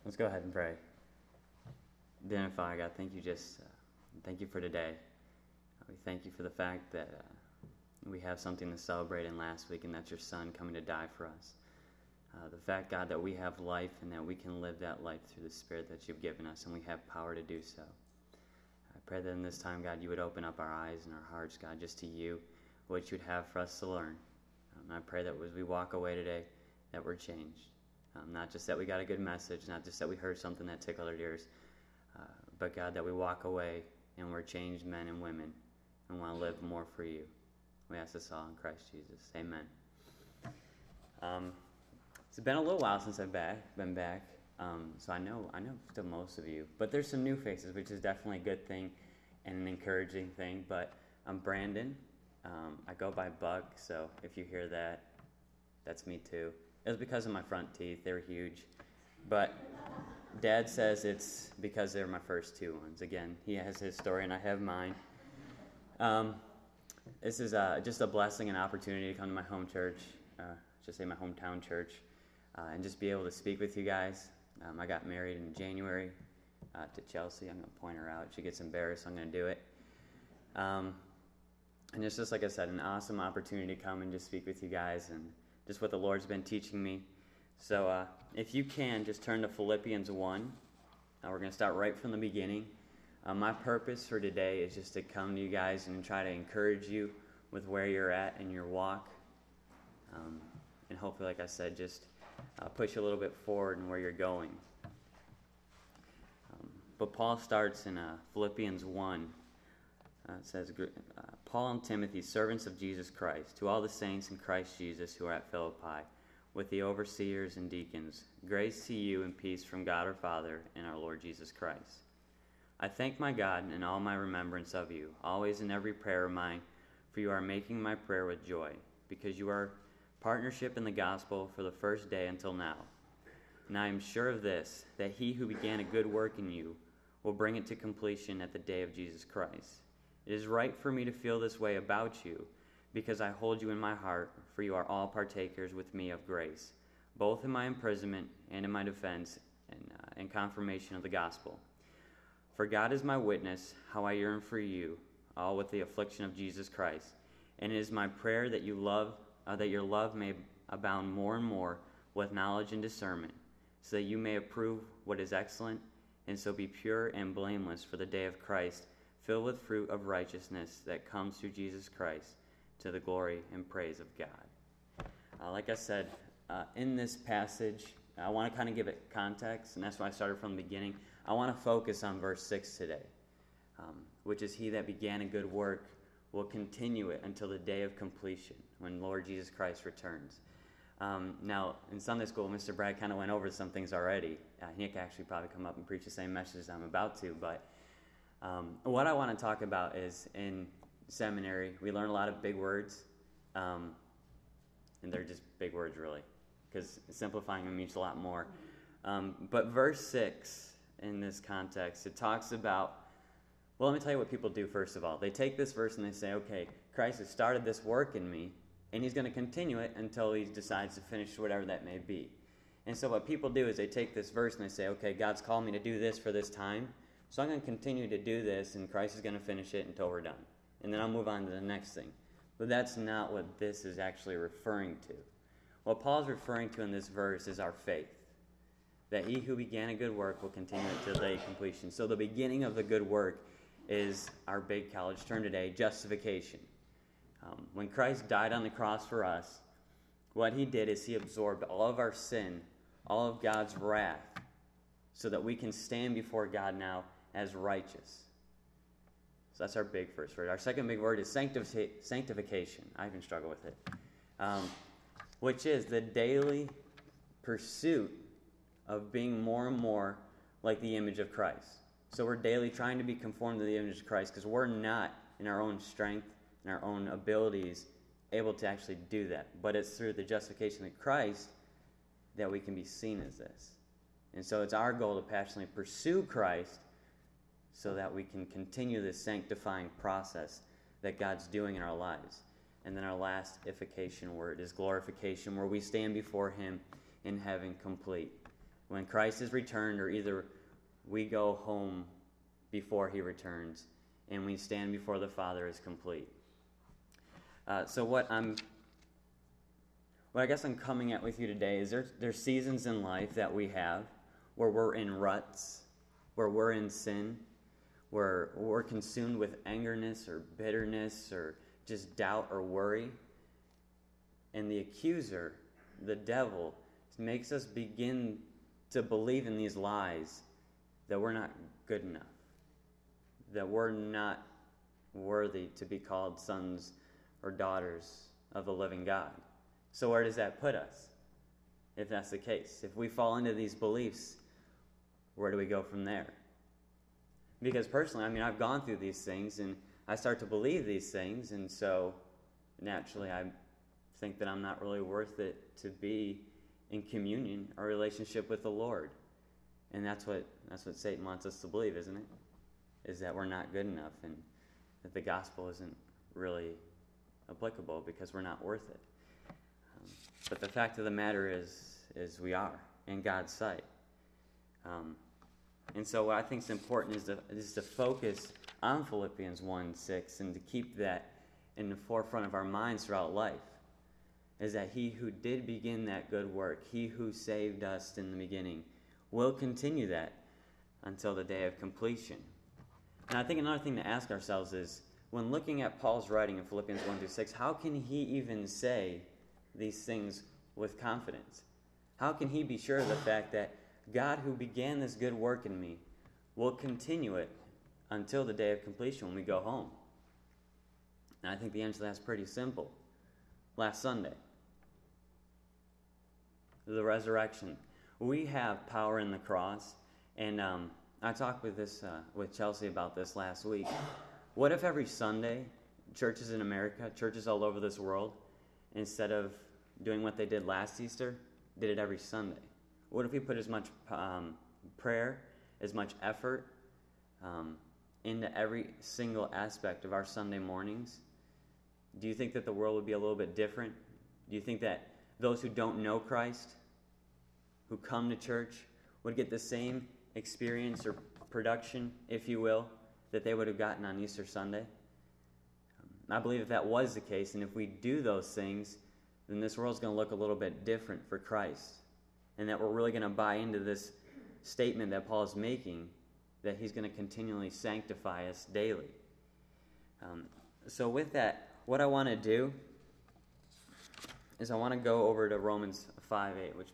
Let's go ahead and pray. Dear Heavenly Father, God, thank you for today. We thank you for the fact that we have something to celebrate in last week, and that's your Son coming to die for us. The fact, God, that we have life and that we can live that life through the Spirit that you've given us, and we have power to do so. I pray that in this time, God, you would open up our eyes and our hearts, God, just to you, what you'd have for us to learn. I pray that as we walk away today, that we're changed. Not just that we got a good message, not just that we heard something that tickled our ears, but God, that we walk away and we're changed men and women and want to live more for you. We ask this all in Christ Jesus. Amen. It's been a little while since I've been back, so I know still most of you, but there's some new faces, which is definitely a good thing and an encouraging thing. But I'm Brandon. I go by Buck, so if you hear that, that's me too. It was because of my front teeth. They were huge. But Dad says it's because they were my first two ones. Again, he has his story and I have mine. This is just a blessing and opportunity to come to my home church, just say my hometown church, and just be able to speak with you guys. I got married in January to Chelsea. I'm going to point her out. She gets embarrassed, so I'm going to do it. And it's just, like I said, an awesome opportunity to come and just speak with you guys and just what the Lord's been teaching me. So if you can, just turn to Philippians 1. We're going to start right from the beginning. My purpose for today is just to come to you guys and try to encourage you with where you're at in your walk. And hopefully, like I said, just push you a little bit forward in where you're going. But Paul starts in Philippians 1. It says, Paul and Timothy, servants of Jesus Christ, to all the saints in Christ Jesus who are at Philippi, with the overseers and deacons, grace to you and peace from God our Father and our Lord Jesus Christ. I thank my God in all my remembrance of you, always in every prayer of mine, for you are making my prayer with joy, because you are partnership in the gospel for the first day until now. And I am sure of this, that he who began a good work in you will bring it to completion at the day of Jesus Christ. It is right for me to feel this way about you, because I hold you in my heart, for you are all partakers with me of grace, both in my imprisonment and in my defense and confirmation of the gospel. For God is my witness, how I yearn for you, all with the affliction of Jesus Christ. And it is my prayer that your love may abound more and more with knowledge and discernment, so that you may approve what is excellent, and so be pure and blameless for the day of Christ, filled with fruit of righteousness that comes through Jesus Christ, to the glory and praise of God. Like I said, in this passage, I want to kind of give it context, and that's why I started from the beginning. I want to focus on verse 6 today, which is, he that began a good work will continue it until the day of completion, when Lord Jesus Christ returns. Now, in Sunday school, Mr. Brad kind of went over some things already. He could actually probably come up and preach the same message I'm about to, but what I want to talk about is, in seminary, we learn a lot of big words, and they're just big words, really, because simplifying them means a lot more. But verse 6, in this context, it talks about, well, let me tell you what people do, first of all. They take this verse and they say, okay, Christ has started this work in me, and he's going to continue it until he decides to finish whatever that may be. And so what people do is they take this verse and they say, okay, God's called me to do this for this time, so I'm going to continue to do this, and Christ is going to finish it until we're done. And then I'll move on to the next thing. But that's not what this is actually referring to. What Paul's referring to in this verse is our faith. That he who began a good work will continue it to the day of completion. So the beginning of the good work is our big college term today, justification. When Christ died on the cross for us, what he did is he absorbed all of our sin, all of God's wrath, so that we can stand before God now as righteous. So that's our big first word. Our second big word is sanctification. I even struggle with it. Which is the daily pursuit of being more and more like the image of Christ. So we're daily trying to be conformed to the image of Christ, because we're not, in our own strength and our own abilities, able to actually do that. But it's through the justification of Christ that we can be seen as this. And so it's our goal to passionately pursue Christ, so that we can continue this sanctifying process that God's doing in our lives. And then our last ification word is glorification, where we stand before him in heaven complete. when Christ is returned, or either we go home before he returns and we stand before the Father as complete. So what I guess I'm coming at with you today is there's seasons in life that we have where we're in ruts, where we're in sin, where we're consumed with angerness or bitterness or just doubt or worry. And the accuser, the devil, makes us begin to believe in these lies that we're not good enough, that we're not worthy to be called sons or daughters of the living God. So where does that put us, if that's the case? If we fall into these beliefs, where do we go from there? Because personally, I've gone through these things, and I start to believe these things, and so naturally I think that I'm not really worth it to be in communion or relationship with the Lord. And that's what Satan wants us to believe, isn't it? Is that we're not good enough and that the gospel isn't really applicable because we're not worth it. But the fact of the matter is we are in God's sight. And so what I think is important is to focus on Philippians 1:6 and to keep that in the forefront of our minds throughout life. Is that he who did begin that good work, he who saved us in the beginning, will continue that until the day of completion. And I think another thing to ask ourselves is, when looking at Paul's writing in Philippians 1-6, how can he even say these things with confidence? How can he be sure of the fact that God who began this good work in me will continue it until the day of completion when we go home? And I think the answer to that's pretty simple. Last Sunday, the resurrection. We have power in the cross, and I talked with Chelsea about this last week. What if every Sunday, churches in America, churches all over this world, instead of doing what they did last Easter, did it every Sunday? What if we put as much prayer, as much effort into every single aspect of our Sunday mornings? Do you think that the world would be a little bit different? Do you think that those who don't know Christ, who come to church, would get the same experience or production, if you will, that they would have gotten on Easter Sunday? I believe if that was the case, and if we do those things, then this world's going to look a little bit different for Christ. And that we're really going to buy into this statement that Paul is making, that he's going to continually sanctify us daily. So with that, what I want to do is I want to go over to Romans 5:8, which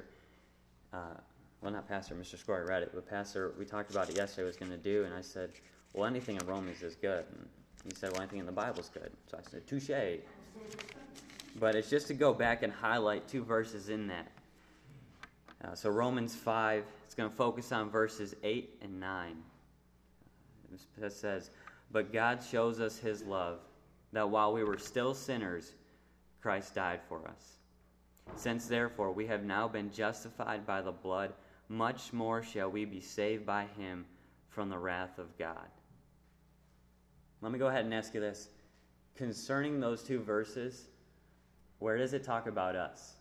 Mr. Scory read it, but Pastor, we talked about it yesterday, was going to do, and I said, well, anything in Romans is good. And he said, well, anything in the Bible is good. So I said, touche. But it's just to go back and highlight two verses in that. So Romans 5, it's going to focus on verses 8 and 9. It says, but God shows us his love, that while we were still sinners, Christ died for us. Since therefore we have now been justified by the blood, much more shall we be saved by him from the wrath of God. Let me go ahead and ask you this. Concerning those two verses, where does it talk about us?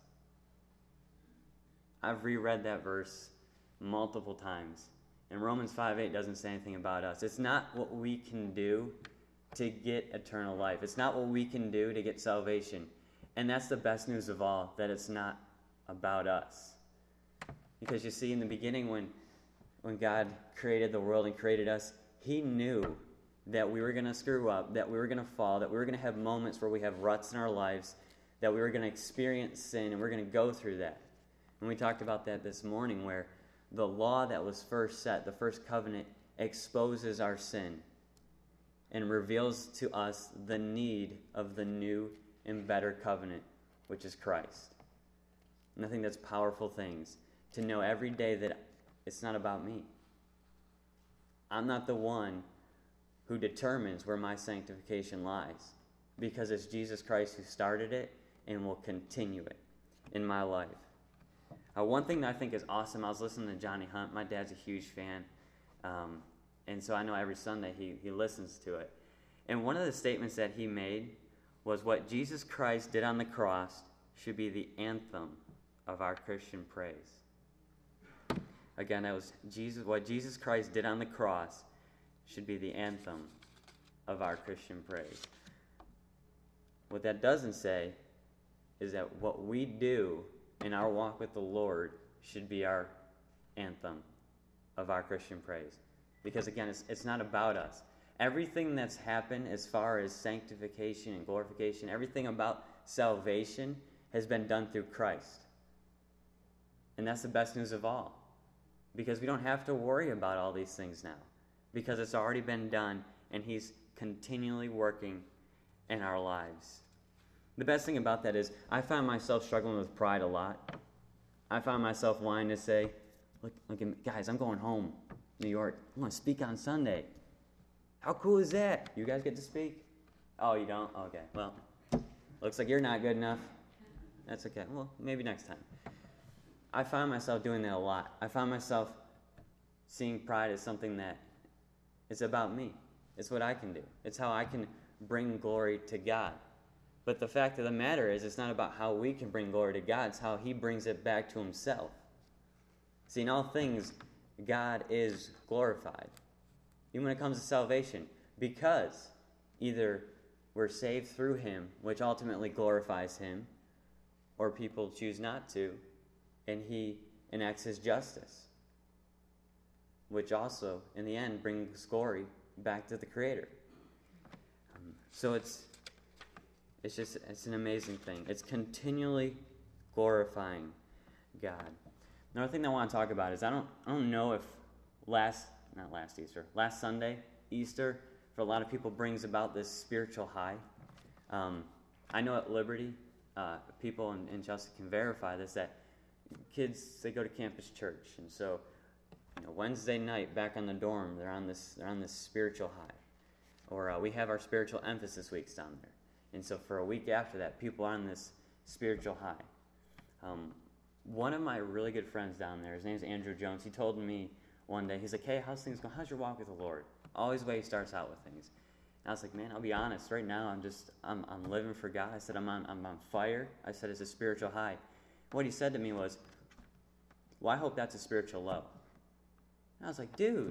I've reread that verse multiple times. And Romans 5:8 doesn't say anything about us. It's not what we can do to get eternal life. It's not what we can do to get salvation. And that's the best news of all, that it's not about us. Because you see, in the beginning when God created the world and created us, he knew that we were going to screw up, that we were going to fall, that we were going to have moments where we have ruts in our lives, that we were going to experience sin, and we're going to go through that. And we talked about that this morning, where the law that was first set, the first covenant, exposes our sin and reveals to us the need of the new and better covenant, which is Christ. And I think that's powerful things, to know every day that it's not about me. I'm not the one who determines where my sanctification lies, because it's Jesus Christ who started it and will continue it in my life. One thing that I think is awesome, I was listening to Johnny Hunt. My dad's a huge fan, and so I know every Sunday he listens to it. And one of the statements that he made was, what Jesus Christ did on the cross should be the anthem of our Christian praise. Again, that was Jesus. What Jesus Christ did on the cross should be the anthem of our Christian praise. What that doesn't say is that what we do in our walk with the Lord should be our anthem of our Christian praise. Because again, it's not about us. Everything that's happened as far as sanctification and glorification, everything about salvation has been done through Christ. And that's the best news of all. Because we don't have to worry about all these things now. Because it's already been done, and He's continually working in our lives. The best thing about that is I find myself struggling with pride a lot. I find myself wanting to say, look at me, guys, I'm going home, New York. I'm going to speak on Sunday. How cool is that? You guys get to speak? Oh, you don't? Okay, well, looks like you're not good enough. That's okay. Well, maybe next time. I find myself doing that a lot. I find myself seeing pride as something that is about me. It's what I can do. It's how I can bring glory to God. But the fact of the matter is, it's not about how we can bring glory to God. It's how He brings it back to Himself. See, in all things, God is glorified. Even when it comes to salvation. Because either we're saved through Him, which ultimately glorifies Him, or people choose not to, and He enacts His justice, which also, in the end, brings glory back to the Creator. So it's an amazing thing. It's continually glorifying God. Another thing that I want to talk about is I don't know if last Sunday, Easter, for a lot of people brings about this spiritual high. I know at Liberty, people in Chelsea can verify this, that kids, they go to campus church, and so Wednesday night back on the dorm, they're on this spiritual high. Or we have our spiritual emphasis weeks down there. And so for a week after that, people are on this spiritual high. One of my really good friends down there, his name's Andrew Jones, he told me one day, he's like, hey, how's things going? How's your walk with the Lord? Always the way he starts out with things. And I was like, man, I'll be honest, right now I'm living for God. I said, I'm on fire. I said, it's a spiritual high. What he said to me was, well, I hope that's a spiritual low. And I was like, dude,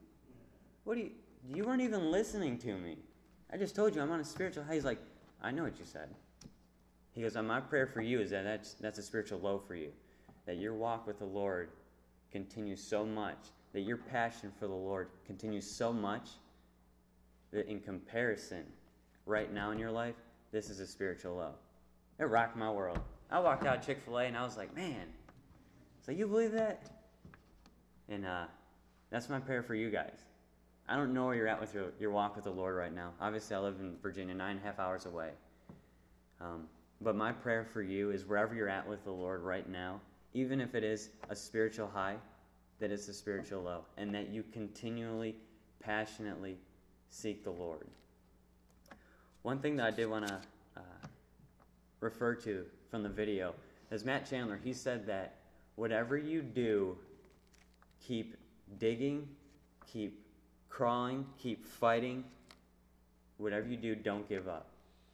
you weren't even listening to me. I just told you I'm on a spiritual high. He's like, I know what you said. He goes, my prayer for you is that's a spiritual low for you. That your walk with the Lord continues so much, that your passion for the Lord continues so much, that in comparison, right now in your life, this is a spiritual low. It rocked my world. I walked out of Chick-fil-A and I was like, man, so you believe that? And that's my prayer for you guys. I don't know where you're at with your walk with the Lord right now. Obviously, I live in Virginia, 9.5 hours away. But my prayer for you is wherever you're at with the Lord right now, even if it is a spiritual high, that it's a spiritual low, and that you continually, passionately seek the Lord. One thing that I did want to refer to from the video is Matt Chandler. He said that whatever you do, keep digging, keep crawling, keep fighting. Whatever you do, don't give up.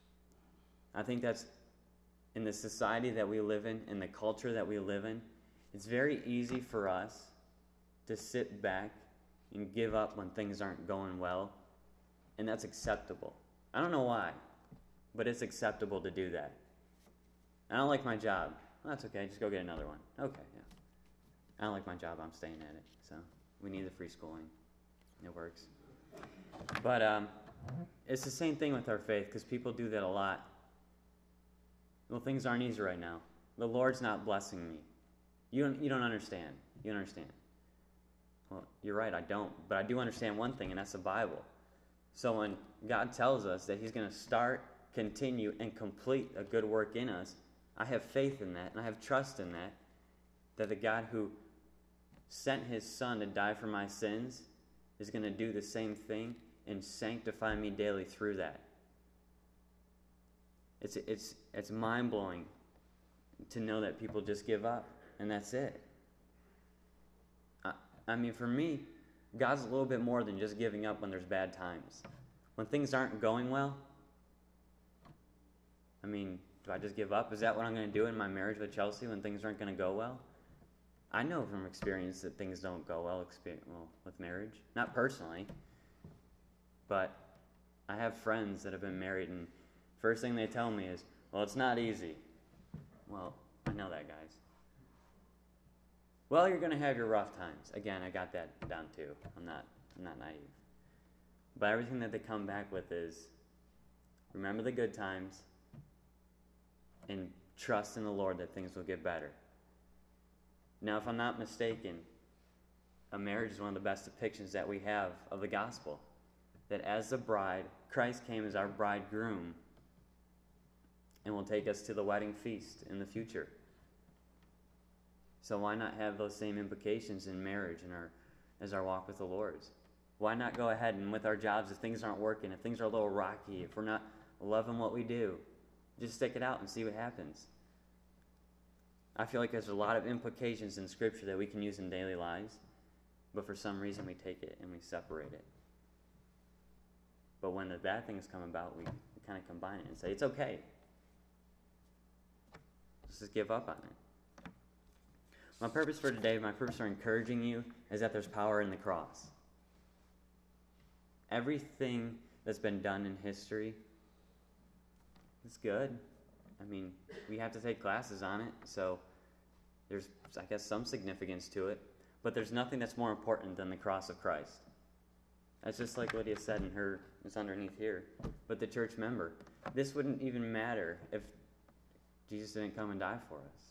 I think that's, in the society that we live in the culture that we live in, it's very easy for us to sit back and give up when things aren't going well, and that's acceptable. I don't know why, but it's acceptable to do that. I don't like my job. Well, that's okay, just go get another one. Okay, yeah. I don't like my job, I'm staying at it. So we need the free schooling. It works. But it's the same thing with our faith, because people do that a lot. Well, things aren't easy right now. The Lord's not blessing me. You don't understand. You don't understand. Well, you're right, I don't. But I do understand one thing, and that's the Bible. So when God tells us that He's going to start, continue, and complete a good work in us, I have faith in that, and I have trust in that the God who sent His Son to die for my sins is going to do the same thing and sanctify me daily through that. It's mind-blowing to know that people just give up, and that's it. I mean, for me, God's a little bit more than just giving up when there's bad times. When things aren't going well, I mean, do I just give up? Is that what I'm going to do in my marriage with Chelsea when things aren't going to go well? I know from experience that things don't go well with marriage. Not personally, but I have friends that have been married, and first thing they tell me is, well, it's not easy. Well, I know that, guys. Well, you're going to have your rough times. Again, I got that down too. I'm not naive. But everything that they come back with is, remember the good times and trust in the Lord that things will get better. Now, if I'm not mistaken, a marriage is one of the best depictions that we have of the gospel. That as the bride, Christ came as our bridegroom and will take us to the wedding feast in the future. So why not have those same implications in marriage and as our walk with the Lord? Why not go ahead and with our jobs, if things aren't working, if things are a little rocky, if we're not loving what we do, just stick it out and see what happens. I feel like there's a lot of implications in Scripture that we can use in daily lives, but for some reason we take it and we separate it. But when the bad things come about, we kind of combine it and say, it's okay. Let's just give up on it. My purpose for today, my purpose for encouraging you, is that there's power in the cross. Everything that's been done in history is good. I mean, we have to take classes on it, so there's, I guess, some significance to it. But there's nothing that's more important than the cross of Christ. That's just like Lydia said in her, it's underneath here. But the church member, this wouldn't even matter if Jesus didn't come and die for us.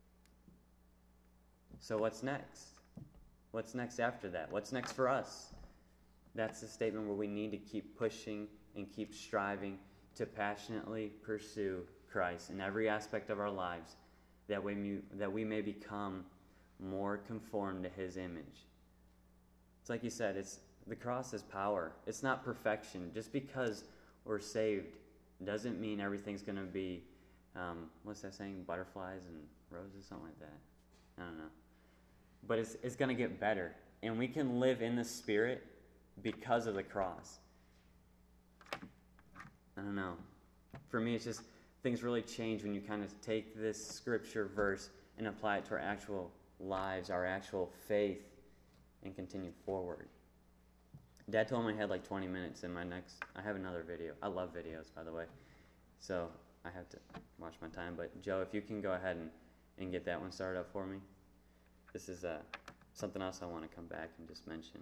So what's next? What's next after that? What's next for us? That's the statement where we need to keep pushing and keep striving to passionately pursue Christ in every aspect of our lives, that we may become more conformed to His image. It's like you said, the cross is power. It's not perfection. Just because we're saved doesn't mean everything's going to be, what's that saying, butterflies and roses, something like that. I don't know. But it's going to get better. And we can live in the Spirit because of the cross. I don't know. For me, it's just, things really change when you kind of take this scripture verse and apply it to our actual lives, our actual faith, and continue forward. Dad told me I had like 20 minutes in I have another video. I love videos, by the way. So I have to watch my time. But Joe, if you can go ahead and get that one started up for me. This is something else I want to come back and just mention.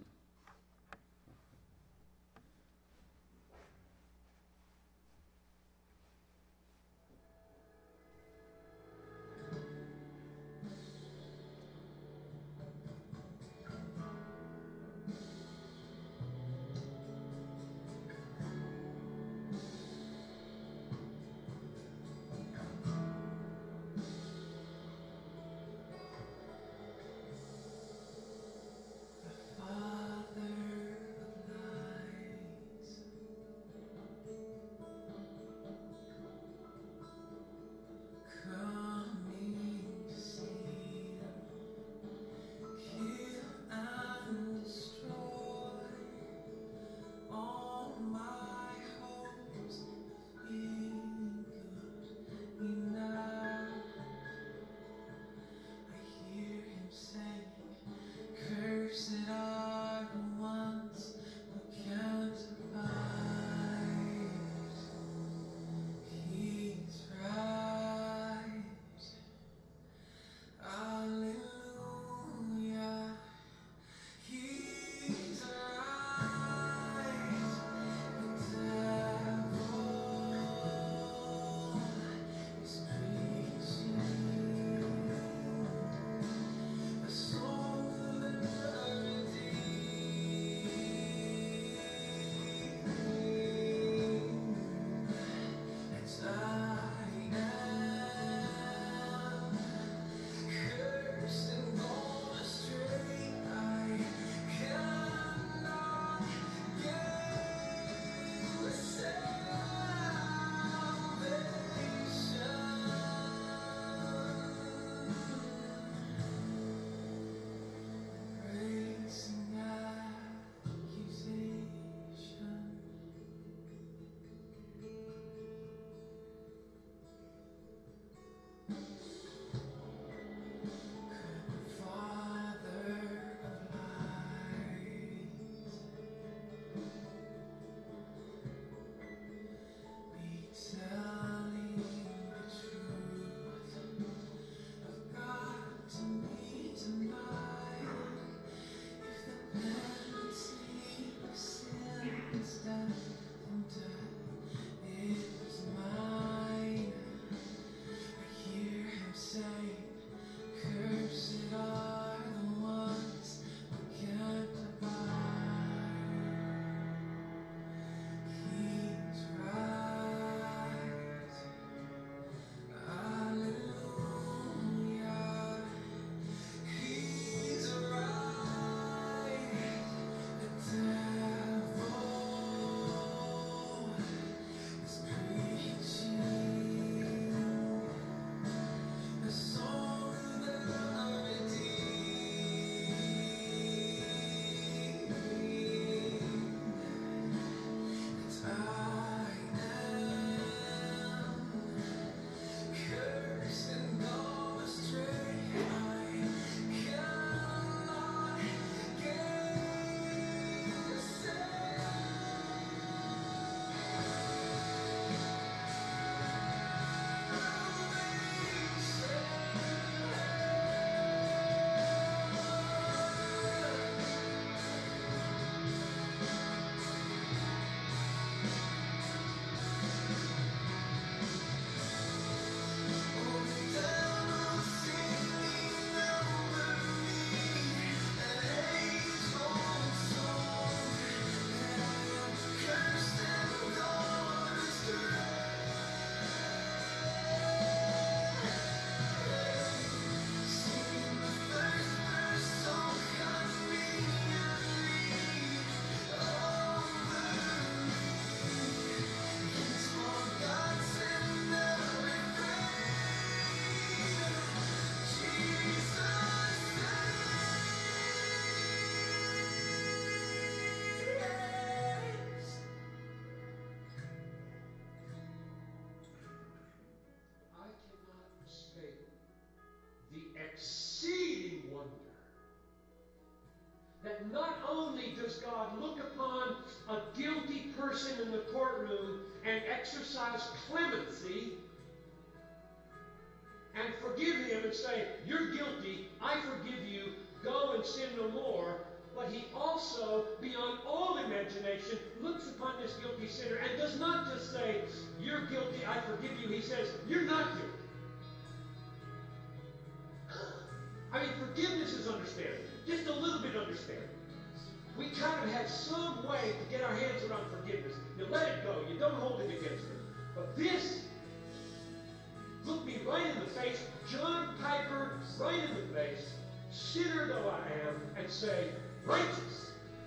God look upon a guilty person in the courtroom and exercise clemency and forgive him and say, you're guilty, I forgive you, go and sin no more. But he also, beyond all imagination, looks upon this guilty sinner and does not just say, you're guilty, I forgive you. He says, you're not guilty. I mean, forgiveness is understanding. Just a little bit understanding. We kind of have some way to get our hands around forgiveness. You let it go. You don't hold it against them. But this, look me right in the face, John Piper, right in the face, sinner though I am, and say, righteous.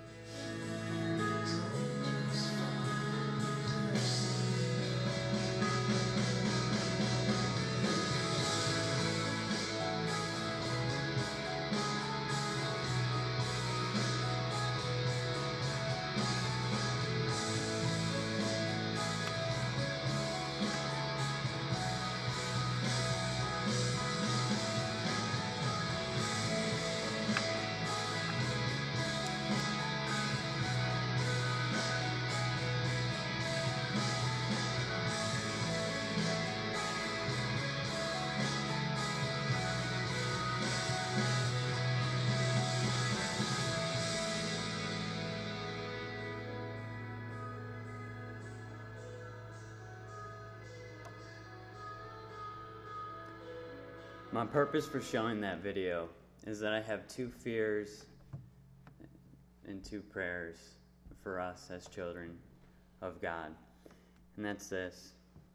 My purpose for showing that video is that I have two fears and two prayers for us as children of God. And that's this,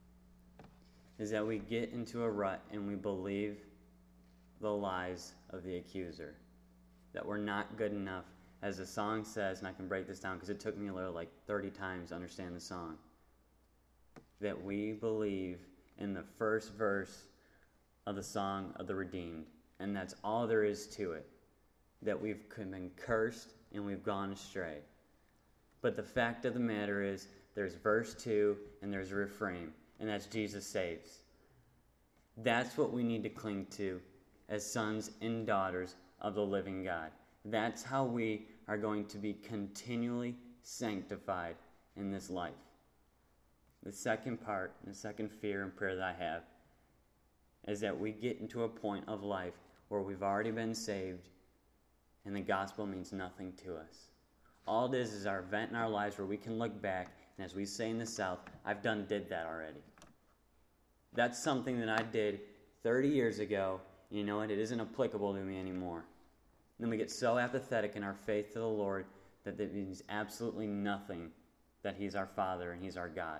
is that we get into a rut and we believe the lies of the accuser, that we're not good enough. As the song says, and I can break this down because it took me like 30 times to understand the song, that we believe in the first verse of the song of the redeemed, and that's all there is to it, that we've been cursed and we've gone astray. But the fact of the matter is, there's verse 2 and there's a refrain, and that's Jesus saves. That's what we need to cling to as sons and daughters of the living God. That's how we are going to be continually sanctified in this life. The second part, the second fear and prayer that I have, is that we get into a point of life where we've already been saved and the gospel means nothing to us. All it is our event in our lives where we can look back, and as we say in the South, did that already. That's something that I did 30 years ago, and you know what? It isn't applicable to me anymore. Then we get so apathetic in our faith to the Lord that it means absolutely nothing that He's our Father and He's our God.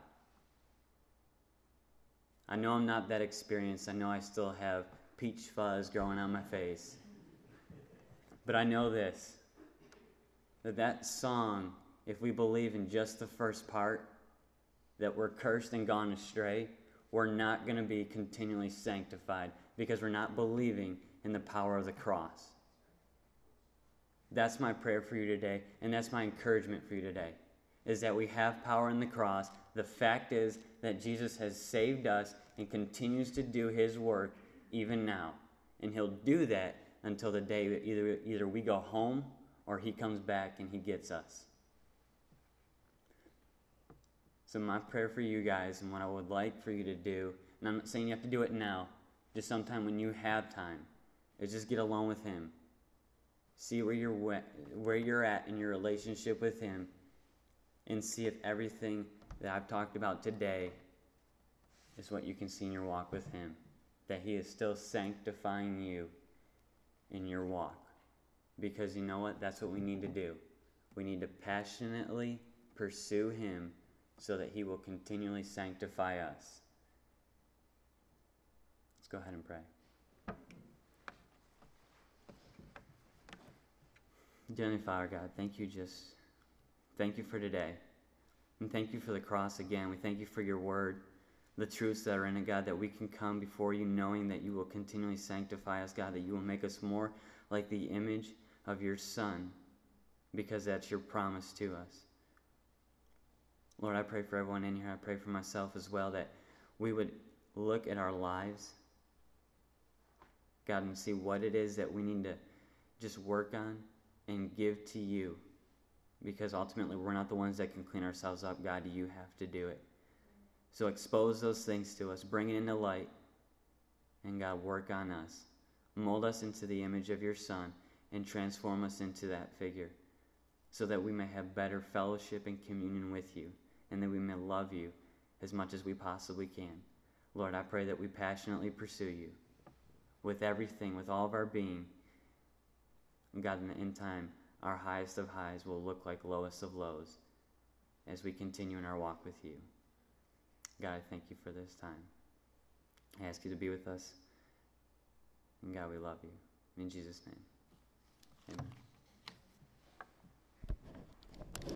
I know I'm not that experienced. I know I still have peach fuzz growing on my face. But I know this, that song, if we believe in just the first part, that we're cursed and gone astray, we're not going to be continually sanctified because we're not believing in the power of the cross. That's my prayer for you today, and that's my encouragement for you today, is that we have power in the cross. The fact is that Jesus has saved us and continues to do His work even now. And He'll do that until the day that either we go home or He comes back and He gets us. So my prayer for you guys, and what I would like for you to do, and I'm not saying you have to do it now, just sometime when you have time, is just get alone with Him. See where you're at in your relationship with Him, and see if everything that I've talked about today is what you can see in your walk with Him. That He is still sanctifying you in your walk. Because you know what? That's what we need to do. We need to passionately pursue Him so that He will continually sanctify us. Let's go ahead and pray. Heavenly Father, God, thank you for today. And thank you for the cross again. We thank you for your word, the truths that are in it, God, that we can come before you knowing that you will continually sanctify us, God, that you will make us more like the image of your Son, because that's your promise to us. Lord, I pray for everyone in here. I pray for myself as well, that we would look at our lives, God, and see what it is that we need to just work on and give to you, because ultimately we're not the ones that can clean ourselves up. God, you have to do it. So expose those things to us, bring it into light, and God, work on us. Mold us into the image of your Son and transform us into that figure so that we may have better fellowship and communion with you and that we may love you as much as we possibly can. Lord, I pray that we passionately pursue you with everything, with all of our being. And God, in time, our highest of highs will look like lowest of lows as we continue in our walk with you. God, I thank you for this time. I ask you to be with us. And God, we love you. In Jesus' name, amen.